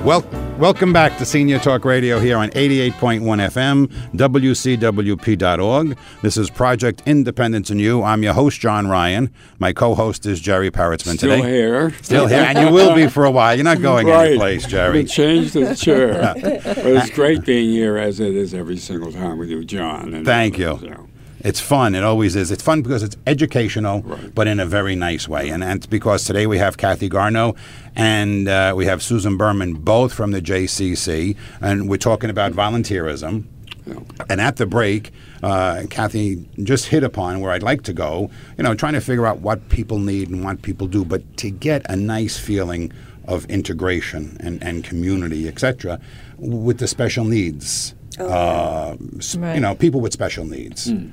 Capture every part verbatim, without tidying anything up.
Well, welcome back to Senior Talk Radio here on eighty-eight point one F M, W C W P dot org. This is Project Independence in You. I'm your host, John Ryan. My co-host is Jerry Parrotsman Still today. here. Still here. And you will be for a while. You're not going right. anyplace, Jerry. We changed the chair. But it's great being here, as it is every single time with you, John. And Thank you. you know. It's fun. It always is. It's fun because it's educational, Right. but in a very nice way. And, and it's because today we have Kathy Garno and uh, we have Susan Berman, both from the J C C, and we're talking about volunteerism. Yeah. And at the break, uh, Kathy just hit upon where I'd like to go, you know, trying to figure out what people need and what people do, but to get a nice feeling of integration and, and community, et cetera, with the special needs, Oh, uh, s- Right. you know, people with special needs. Mm.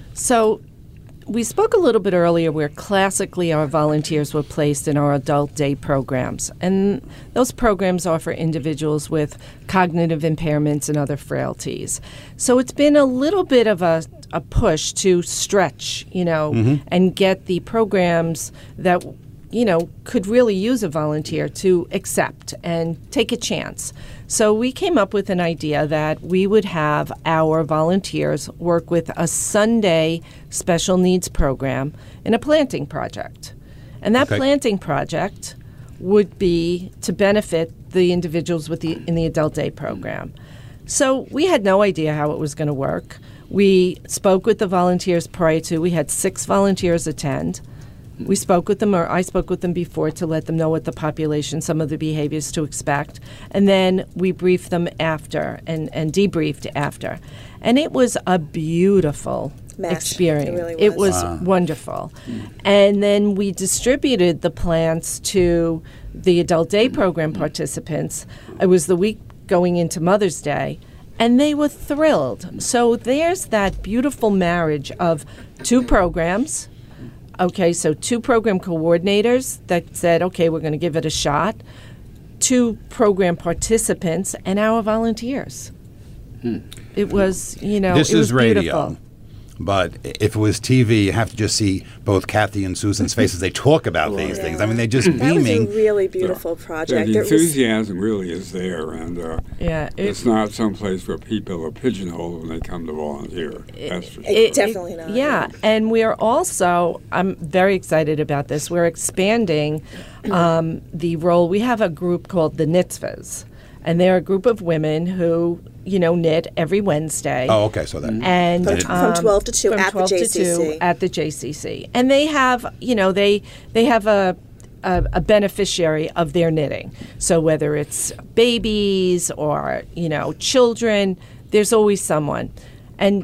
So we spoke a little bit earlier where classically our volunteers were placed in our adult day programs. And those programs are for individuals with cognitive impairments and other frailties. So it's been a little bit of a, a push to stretch, you know, Mm-hmm. and get the programs that, you know, could really use a volunteer to accept and take a chance. So we came up with an idea that we would have our volunteers work with a Sunday special needs program in a planting project. And that Okay. planting project would be to benefit the individuals with the in the adult day program. So we had no idea how it was going to work. We spoke with the volunteers prior to. We had six volunteers attend. We spoke with them, or I spoke with them before to let them know what the population, some of the behaviors to expect. And then we briefed them after and, and debriefed after. And it was a beautiful Match. experience. It really It was. was wonderful. And then we distributed the plants to the adult day program participants. It was the week going into Mother's Day. And they were thrilled. So there's that beautiful marriage of two programs. Okay, so two program coordinators that said, okay, we're going to give it a shot, two program participants, and our volunteers. Hmm. It was, you know, This it is was radio. beautiful. But if it was T V, you have to just see both Kathy and Susan's faces. They talk about these Yeah. things. I mean, they're just That was a beaming. really beautiful Yeah, project. the There was- enthusiasm really is there, and uh, Yeah, it- it's not someplace where people are pigeonholed when they come to volunteer. That's for sure. It- Definitely not. Yeah, and we're also, I'm very excited about this, we're expanding um, the role. We have a group called the Knitzvahs, and they're a group of women who, you know, knit every Wednesday. Oh, okay, so that. And From- from um, twelve to two from at the twelve to J C C. two at the J C C, and they have, you know, they they have a, a a beneficiary of their knitting. So whether it's babies or, you know, children, there's always someone, and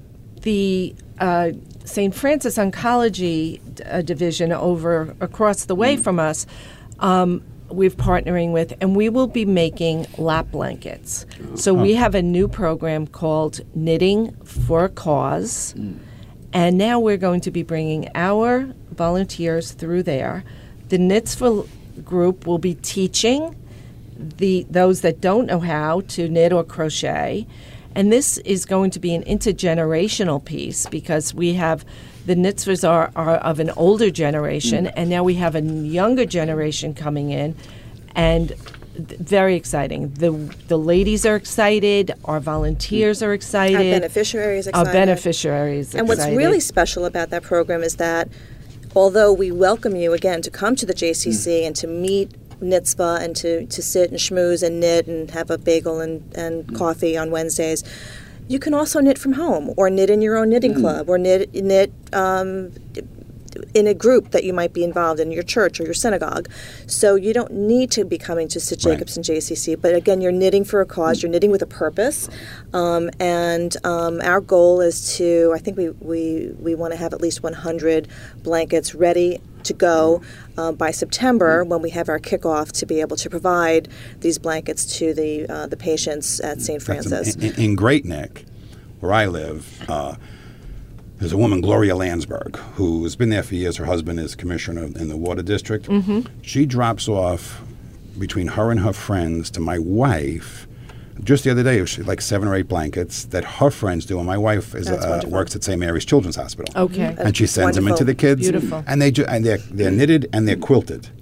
the uh, Saint Francis Oncology uh, division over across the way from us. Um, we're partnering with, and we will be making lap blankets. So we have a new program called Knitting for a Cause, and now we're going to be bringing our volunteers through there. The Knits for group will be teaching the those that don't know how to knit or crochet, and this is going to be an intergenerational piece because we have the Knitzvahs are, are of an older generation, and now we have a younger generation coming in, and th- very exciting. The the ladies are excited. Our volunteers are excited. Our beneficiaries Our excited. beneficiaries And what's excited. really special about that program is that although we welcome you again to come to the J C C and to meet Knitzvah and to, to sit and schmooze and knit and have a bagel and, and coffee on Wednesdays, you can also knit from home or knit in your own knitting club or knit knit um, in a group that you might be involved in, your church or your synagogue. So you don't need to be coming to Sid Right. Jacobson J C C, but again, you're knitting for a cause, you're knitting with a purpose, um, and um, our goal is to, I think we, we, we want to have at least one hundred blankets ready to go uh, by September when we have our kickoff to be able to provide these blankets to the uh, the patients at Saint That's Francis. in, in, in Great Neck, where I live, uh, there's a woman, Gloria Landsberg, who has been there for years. Her husband is commissioner in the water district. Mm-hmm. She drops off between her and her friends to my wife. Just the other day, it was like seven or eight blankets that her friends do, and my wife is That's uh, wonderful. works at Saint Mary's Children's Hospital. Okay. And she sends them into Wonderful. the kids, Beautiful. and they ju- and they're they're knitted and they're quilted.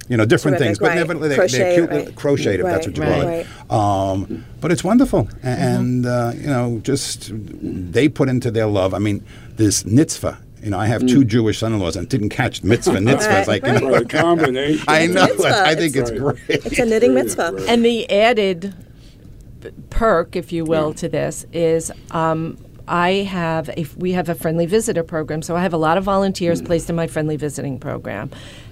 You know, different Terrific, things, but right. never, they, Crochet, they're cute, right. crocheted, if that's Right, what you right. call it. Um, but it's wonderful, A- and uh, you know, just they put into their love. I mean, this mitzvah. You know, I have two Jewish son-in-laws, and didn't catch mitzvah. Mitzvah is like, you know, What a combination. I know. mitzvah. I think It's- it's Right. great. It's a knitting mitzvah. And the added p- perk, if you will, to this is um, I have a we have a friendly visitor program, so I have a lot of volunteers placed in my friendly visiting program,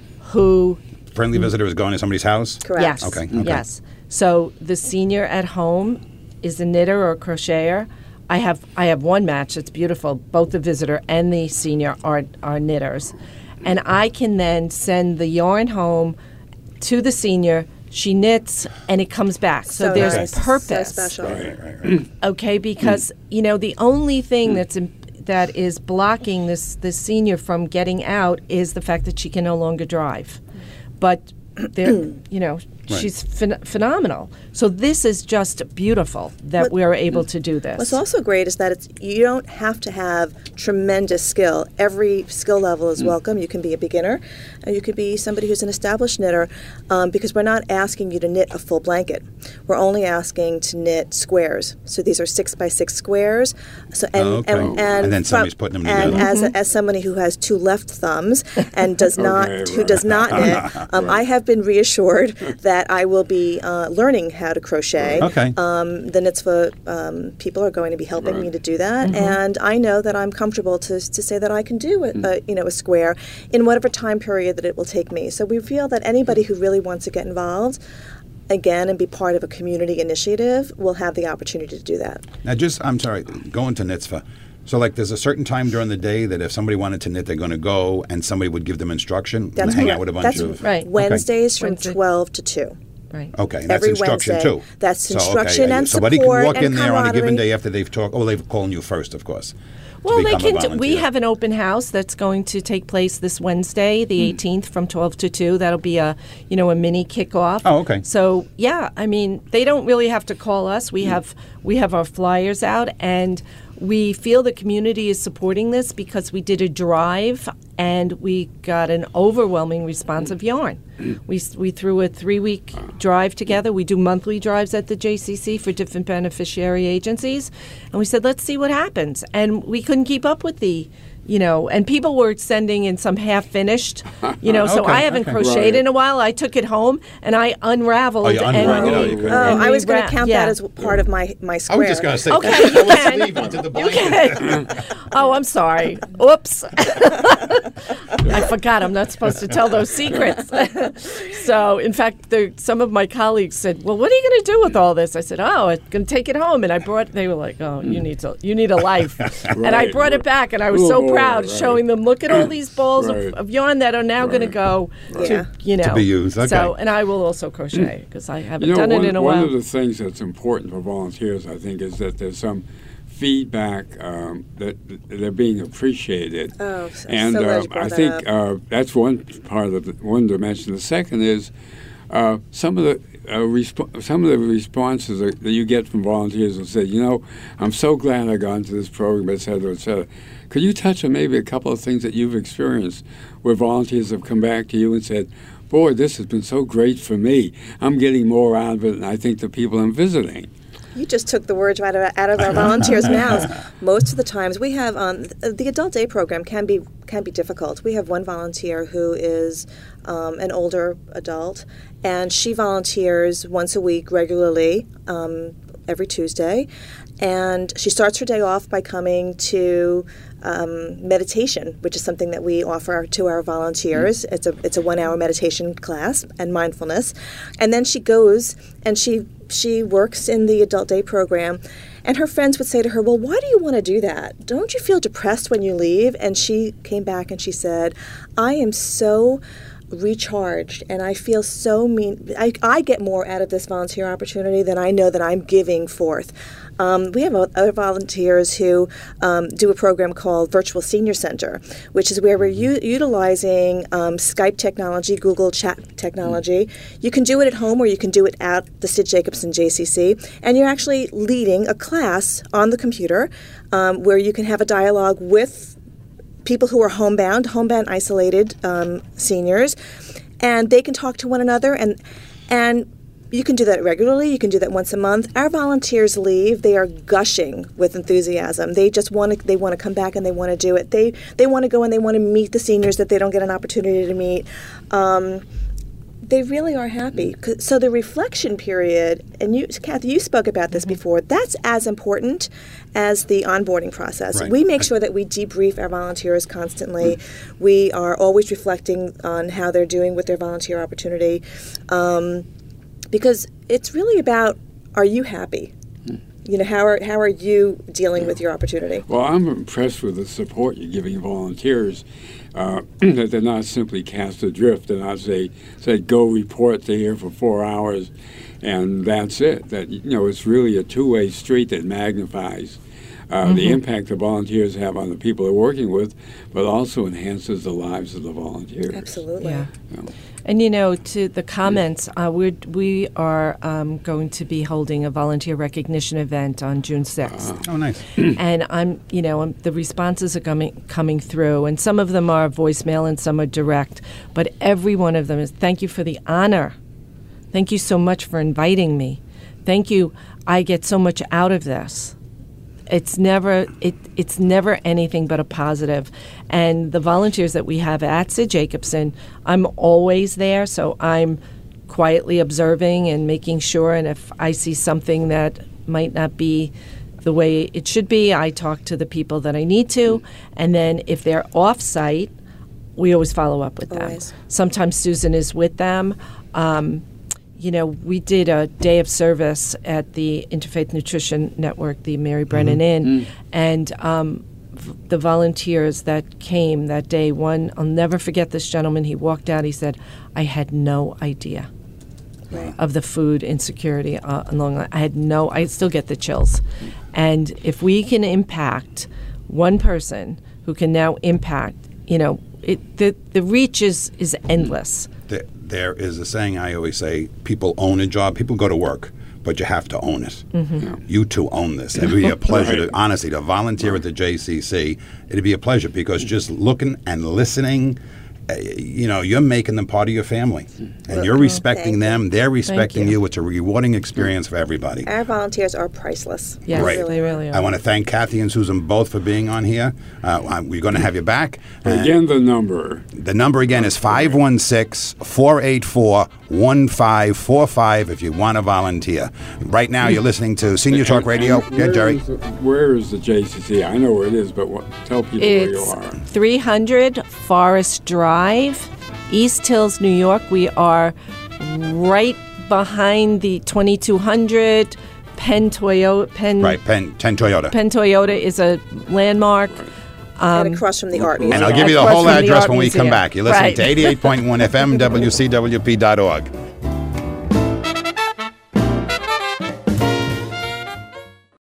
who Friendly visitor is going to somebody's house. Correct. yes, Okay, okay. yes. So the senior at home is a knitter or a crocheter. I have I have one match that's beautiful. Both the visitor and the senior are are knitters, and I can then send the yarn home to the senior. She knits, and it comes back. So, So there's nice. purpose. So special. Right, right, right. Okay, because you know the only thing that's in, that is blocking this this senior from getting out is the fact that she can no longer drive. But there, you know, she's phen- phenomenal. So this is just beautiful that What- we're able to do this. What's also great is that it's you don't have to have tremendous skill. Every skill level is welcome. You can be a beginner, and you could be somebody who's an established knitter, um, because we're not asking you to knit a full blanket. We're only asking to knit squares. So these are six by six squares. So and Oh, okay. and, and, And then from- somebody's putting them and together. as a, as somebody who has two left thumbs and does not Okay, who right. does not knit, um, I have been reassured that I will be uh, learning how to crochet. Okay. Um, the Nitzvah um, people are going to be helping Right. me to do that, and I know that I'm comfortable to, to say that I can do a, a you know a square in whatever time period that it will take me. So we feel that anybody who really wants to get involved, again, and be part of a community initiative, will have the opportunity to do that. Now, just, I'm sorry, going to mitzvah. So, like, there's a certain time during the day that if somebody wanted to knit, they're going to go, and somebody would give them instruction and That's hang correct. out with a bunch That's of... Right. Wednesdays from Wednesday. twelve to two. right. Okay, and that's Every instruction, Wednesday. too. That's So, okay, instruction and Somebody can support walk in and there on a given camaraderie. day after they've talked... Oh, they've called you first, of course. to Well, they become a can. Do, we volunteer. have an open house that's going to take place this Wednesday, the eighteenth, from twelve to two. That'll be a, you know, a mini kickoff. Oh, okay. So yeah, I mean, they don't really have to call us. We have we have our flyers out, and we feel the community is supporting this because we did a drive and we got an overwhelming response of yarn. We s- we threw a three week drive together. We do monthly drives at the J C C for different beneficiary agencies, and we said let's see what happens. And we couldn't keep up with the, you know, and people were sending in some half finished, you know. So Okay, I haven't okay. crocheted Right. in a while. I took it home and I unraveled. Oh, you and unraveled. we- Oh, you couldn't. Oh, and I we was going ra- to count yeah. that as part of my, my I square. was just going to say... Okay, that you was can. sleeve onto the You blanket. can. Oh, I'm sorry. Oops. I forgot. I'm not supposed to tell those secrets. So, in fact, the, some of my colleagues said, "Well, what are you going to do with all this?" I said, "Oh, I'm going to take it home." And I brought. They were like, "Oh, you need to. You need a life." And I Right, brought it right. back, and I was so Oh, proud, right. showing them, "Look at all these balls Right. of, of yarn that are now going to Right. go Yeah. to you know be used. Okay. So, and I will also crochet because I haven't You know, done one, it in a one while. of the things that's important for volunteers, I think, is that there's some feedback um, that that they're being appreciated. Oh, so- and so glad uh, you brought I that think up. uh, that's one part of the, one dimension. The second is uh, some of the uh, resp- some of the responses that that you get from volunteers will say, you know, I'm so glad I got into this program, et cetera, et cetera. Could you touch on maybe a couple of things that you've experienced where volunteers have come back to you and said, boy, this has been so great for me. I'm getting more out of it than I think the people I'm visiting. You just took the words right out of our volunteers' mouths. Most of the times, we have um, th- the adult day program can be can be difficult. We have one volunteer who is um, an older adult, and she volunteers once a week regularly, um, every Tuesday, and she starts her day off by coming to um, meditation, which is something that we offer to our volunteers. It's a it's a one hour meditation class and mindfulness, and then she goes and she she works in the adult day program, and her friends would say to her, well, why do you want to do that? Don't you feel depressed when you leave? And she came back and she said, I am so recharged and I feel so mean I, I get more out of this volunteer opportunity than I know that I'm giving forth. Um, we have other volunteers who um, do a program called Virtual Senior Center, which is where we're u- utilizing um, Skype technology, Google Chat technology. You can do it at home or you can do it at the Sid Jacobson J C C, and you're actually leading a class on the computer um, where you can have a dialogue with people who are homebound, homebound isolated um, seniors, and they can talk to one another, and and you can do that regularly. You can do that once a month. Our volunteers leave; they are gushing with enthusiasm. They just want to. They want to come back and they want to do it. They they want to go and they want to meet the seniors that they don't get an opportunity to meet. Um, they really are happy. So the reflection period, and you, Kathy, you spoke about this mm-hmm. before. That's as important as the onboarding process. Right. We make sure that we debrief our volunteers constantly. Mm-hmm. We are always reflecting on how they're doing with their volunteer opportunity. Um, Because it's really about, are you happy? You know, how are how are you dealing yeah. with your opportunity? Well, I'm impressed with the support you're giving volunteers. Uh, that they're not simply cast adrift. They're not say say go report to here for four hours, and that's it. That you know, it's really a two-way street that magnifies uh, mm-hmm. the impact the volunteers have on the people they're working with, but also enhances the lives of the volunteers. Absolutely. Yeah. You know. And, you know, to the comments, uh, we're, we are um, going to be holding a volunteer recognition event on June sixth. Oh, nice. And I'm, you know, I'm, the responses are coming coming through, and some of them are voicemail and some are direct. But every one of them is, thank you for the honor. Thank you so much for inviting me. Thank you. I get so much out of this. It's never it. It's never anything but a positive. And the volunteers that we have at Sid Jacobson, I'm always there, so I'm quietly observing and making sure. And if I see something that might not be the way it should be, I talk to the people that I need to. And then if they're off-site, we always follow up with always. them. Sometimes Susan is with them. Um, You know, we did a day of service at the Interfaith Nutrition Network, the Mary Brennan Mm-hmm. Inn, Mm. and um, v- the volunteers that came that day, one, I'll never forget this gentleman, he walked out, he said, I had no idea Right. of the food insecurity uh, along the, I had no, I still get the chills. And if we can impact one person who can now impact, you know, it, the, the reach is, is endless. There, there is a saying I always say, people own a job. People go to work, but you have to own it. Mm-hmm. You two own this. It'd be a pleasure, Right. to, honestly, to volunteer at the J C C. It'd be a pleasure because just looking and listening, uh, you know, you're making them part of your family. And you're respecting Thank them. They're respecting you. you. It's a rewarding experience for everybody. Our volunteers are priceless. Yes, Right. they really are. I want to thank Kathy and Susan both for being on here. Uh, we're going to have you back. Uh, Again, the number. The number again is five one six, four eight four, one five four five if you want to volunteer. Right now you're listening to Senior Talk Radio. And Yeah, where Jerry. is the- where is the J C C? I know where it is, but what, tell people where you It's are. three hundred Forest Drive, East Hills, New York. We are right behind the twenty-two hundred. Penn Toyota. Penn, Right, Penn, ten Toyota. Penn Toyota is a landmark. and across from the art And museum. I'll give you the Across whole from the address art when we come museum. back. You're listening Right. to eighty-eight point one F M, W C W P dot org.